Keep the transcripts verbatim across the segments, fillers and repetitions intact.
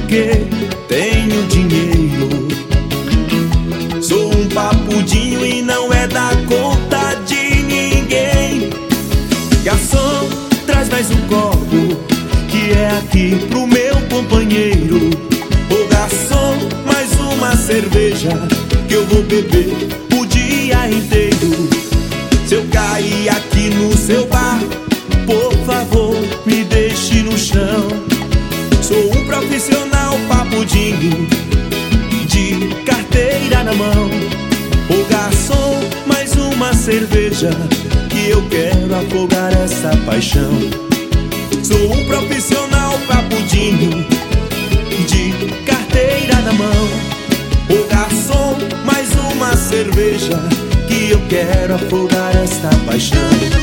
porque tenho dinheiro. Sou um papudinho e não é da conta de ninguém. Garçom, traz mais um copo, que é aqui pro meu companheiro. Ô garçom, mais uma cerveja, que eu vou beber o dia inteiro. Se eu cair aqui no seu bar, por favor, me deixe no chão. Sou um profissional papudinho, de carteira na mão. Ô garçom, mais uma cerveja, que eu quero afogar essa paixão. Sou um profissional papudinho, de carteira na mão. Ô garçom, mais uma cerveja, que eu quero afogar esta paixão.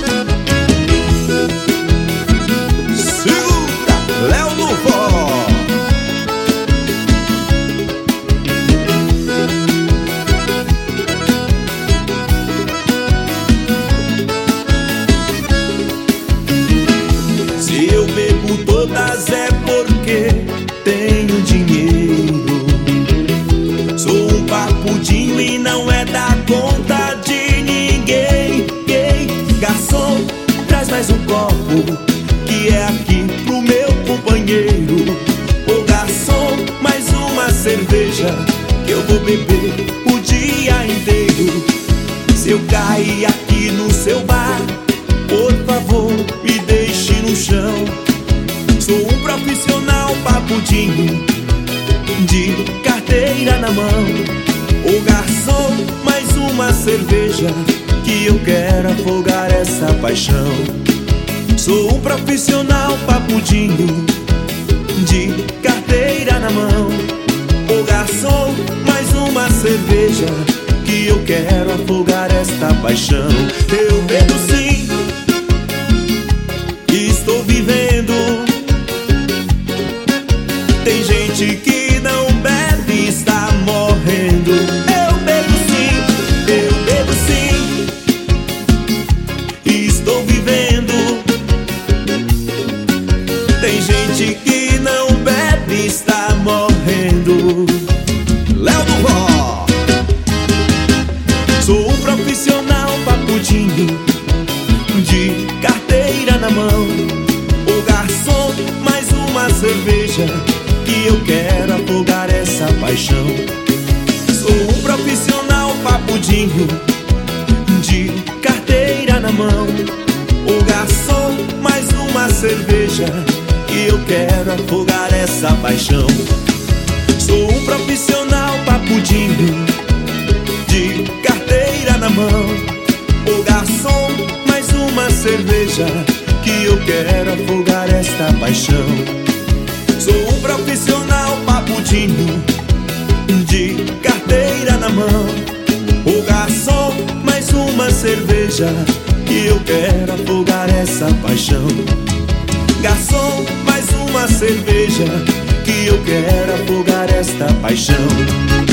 Segura, Léo do Vó. Se eu bebo todas é porque tenho dinheiro. Sou um papudinho e não é da conta de ninguém. Garçom, traz mais um copo, que é aqui pro meu companheiro. Ô garçom, mais uma cerveja, que eu vou beber o dia inteiro. Se eu cair aqui no seu bar, por favor, me deixe no chão. Sou um profissional papudinho, de carteira na mão. Ô garçom, mais uma cerveja, que eu quero afogar essa paixão. Sou um profissional papudinho, de carteira na mão. Ô garçom, mais uma cerveja, que eu quero afogar esta paixão. Eu bebo sim, estou vivendo. Tem gente que não bebe e está morrendo. Eu bebo sim, eu bebo sim, estou vivendo. Tem gente que não bebe e está morrendo. Léo do Vó. Sou um profissional papudinho, de carteira na mão. Ô garçom, mais uma cerveja, que eu quero afogar essa paixão. Sou um profissional papudinho, de carteira na mão. Ô garçom, mais uma cerveja, que eu quero afogar essa paixão. Sou um profissional papudinho, de carteira na mão. Ô garçom, mais uma cerveja, que eu quero afogar esta paixão. Sou um profissional papudinho, de carteira na mão. Ô garçom, mais uma cerveja, que eu quero afogar essa paixão. Garçom, mais uma cerveja, que eu quero afogar esta paixão.